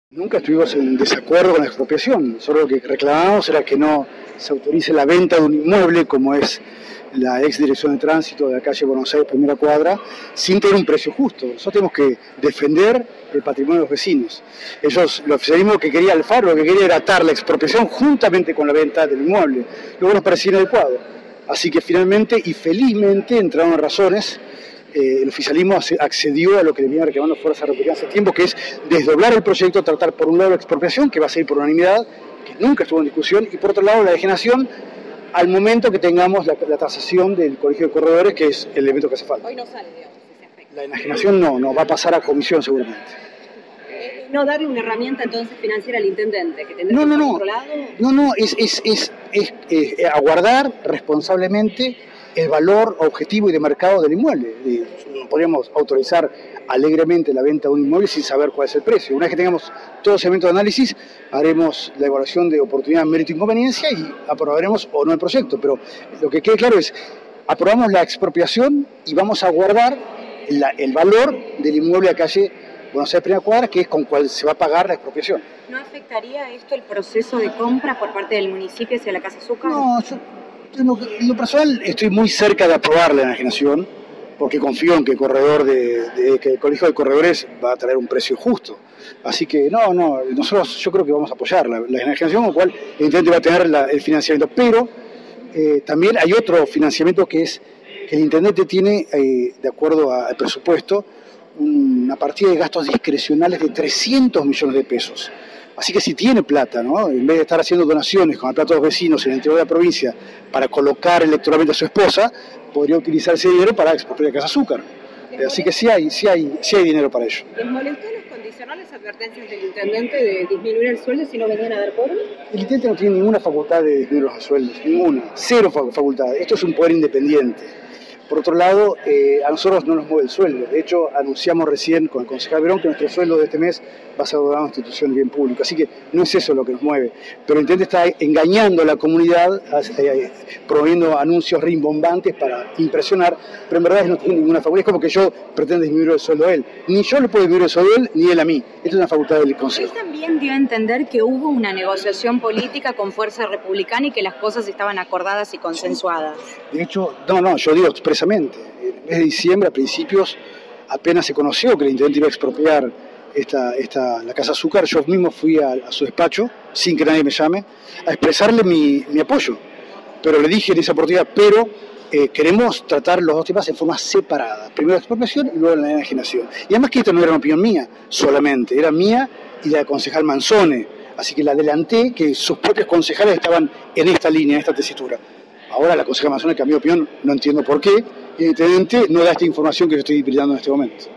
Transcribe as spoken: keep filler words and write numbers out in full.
Nunca estuvimos en desacuerdo con la expropiación, solo lo que reclamábamos era que no se autorice la venta de un inmueble como es la ex dirección de tránsito de la calle Buenos Aires, primera cuadra, sin tener un precio justo. Nosotros tenemos que defender el patrimonio de los vecinos. Ellos, el oficialismo que quería Alfaro, lo que quería era atar la expropiación juntamente con la venta del inmueble. Luego nos parecía inadecuado. Así que finalmente y felizmente entraron razones. Eh, el oficialismo accedió a lo que le vienen reclamando Fuerza Republicana hace tiempo, que es desdoblar el proyecto, tratar por un lado la expropiación, que va a ser por unanimidad, que nunca estuvo en discusión, y por otro lado la degenación, al momento que tengamos la, la tasación del Colegio de Corredores, que es el elemento que hace falta. Hoy no sale, digamos, ese aspecto. La enajenación no, no, va a pasar a comisión seguramente. Eh, no darle una herramienta entonces financiera al intendente, que tendrá no, que no, por no, otro lado. No, no, es, es, es, es, es aguardar responsablemente el valor objetivo y de mercado del inmueble. Podríamos autorizar alegremente la venta de un inmueble sin saber cuál es el precio. Una vez que tengamos todo ese evento de análisis, haremos la evaluación de oportunidad, mérito e inconveniencia y aprobaremos o no el proyecto. Pero lo que quede claro es, aprobamos la expropiación y vamos a guardar la, el valor del inmueble a calle Buenos Aires, primera cuadra, que es con cual se va a pagar la expropiación. ¿No afectaría esto el proceso de compra por parte del municipio hacia la Casa Zúcar? No, yo, yo en lo personal estoy muy cerca de aprobar la enajenación, porque confío en que el corredor de, de que el Colegio de Corredores va a traer un precio justo. Así que no, no, nosotros yo creo que vamos a apoyar la, la enajenación, con lo cual el intendente va a tener la, el financiamiento. Pero eh, también hay otro financiamiento que es que el intendente tiene, eh, de acuerdo al presupuesto, una partida de gastos discrecionales de trescientos millones de pesos. Así que si tiene plata, ¿no? En vez de estar haciendo donaciones con el plato de los vecinos en el interior de la provincia para colocar electoralmente a su esposa, podría utilizar ese dinero para expropiar Casa Azúcar. Así que sí hay, sí hay, sí hay dinero para ello. ¿Les molestó los condicionales advertencias del intendente de disminuir el sueldo si no venían a dar cobro? El intendente no tiene ninguna facultad de disminuir los sueldos, ninguna, cero facultad. Esto es un poder independiente. Por otro lado, eh, a nosotros no nos mueve el sueldo. De hecho, anunciamos recién con el concejal Verón que nuestro sueldo de este mes va a ser donado a una institución de bien público. Así que no es eso lo que nos mueve. Pero el intendente está engañando a la comunidad, eh, promoviendo anuncios rimbombantes para impresionar, pero en verdad no tiene ninguna facultad. Es como que yo pretendo disminuir el sueldo a él. Ni yo le puedo disminuir el sueldo a él, ni él a mí. Esto es una facultad del consejo. Él también dio a entender que hubo una negociación política con Fuerza Republicana y que las cosas estaban acordadas y consensuadas. De hecho, no, no, yo digo expresamente. En el mes de diciembre, a principios, apenas se conoció que el intendente iba a expropiar esta, esta, la Casa Azúcar. Yo mismo fui a, a su despacho, sin que nadie me llame, a expresarle mi, mi apoyo. Pero le dije en esa oportunidad, pero eh, queremos tratar los dos temas en forma separada. Primero la expropiación y luego la enajenación. Y además que esto no era una opinión mía solamente, era mía y la del concejal Manzone. Así que le adelanté que sus propios concejales estaban en esta línea, en esta tesitura. Ahora la concejala Manzone cambió de opinión, no entiendo por qué, y el intendente no da esta información que yo estoy brindando en este momento.